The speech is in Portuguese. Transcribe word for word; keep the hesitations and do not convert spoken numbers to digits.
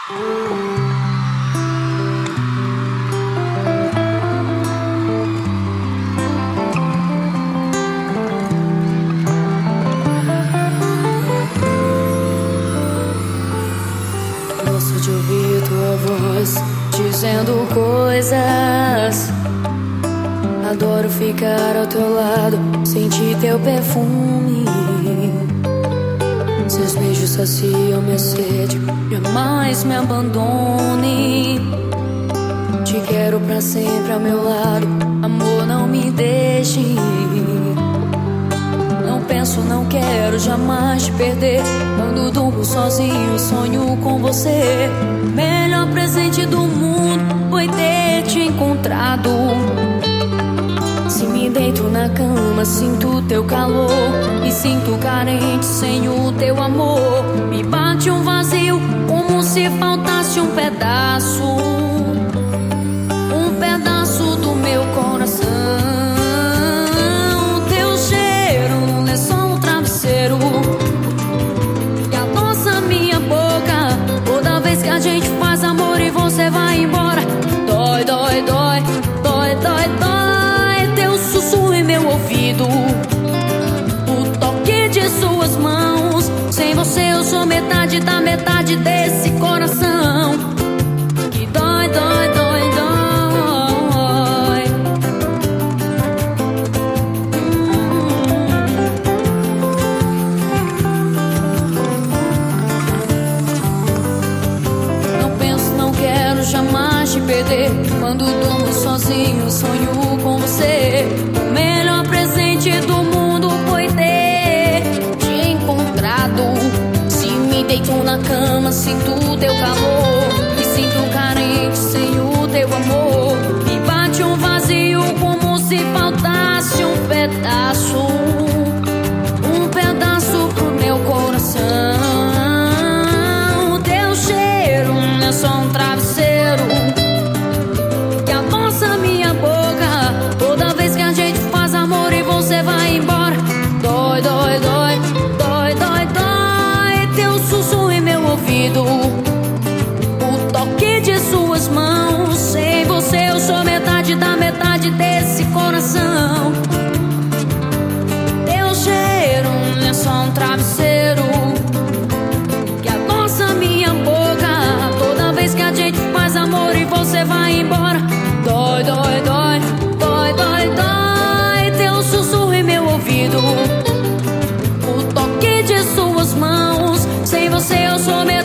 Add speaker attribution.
Speaker 1: Gosto de ouvir tua voz dizendo coisas. Adoro ficar ao teu lado, sentir teu perfume. Seus beijos saciam minha sede, jamais me abandone. Te quero pra sempre ao meu lado, amor, não me deixe. Não penso, não quero jamais te perder. Quando durmo sozinho, sonho com você. Melhor presente do mundo foi ter te encontrado. Se me deito na cama, sinto teu calor. Me sinto carente sem o teu amor. Me bate um vazio, como se faltasse um pedaço. Um pedaço do meu coração. Teu cheiro é só um travesseiro que adoça minha boca. Toda vez que a gente faz amor e você vai embora. Dói, dói, dói, dói, dói, dói. Teu sussurro em meu ouvido, o toque de suas mãos. Sem você eu sou metade da metade desse coração que dói, dói, dói, dói. Não penso, não quero jamais te perder. Quando durmo sozinho, sonho com você. O melhor presente do mundo foi ter te encontrado. Se me deito na cama, sinto o teu calor. Me sinto carente sem o teu amor. Me bate um vazio, como se faltasse um pedaço. Um pedaço pro meu coração. Teu cheiro é só um travesseiro que adoça minha boca. Toda vez que a gente faz amor e você vai embora. Dói, dói, dói, dói, dói, dói. Teu sussurro em meu ouvido, o toque de suas mãos. Sem você eu sou metade da metade desse coração. Teu cheiro é só um travesseiro que adoça minha boca. Toda vez que a gente faz amor e você vai embora. Dói, dói, dói, dói, dói, dói. Teu sussurro em meu ouvido, o toque de suas mãos. Sem você eu sou metade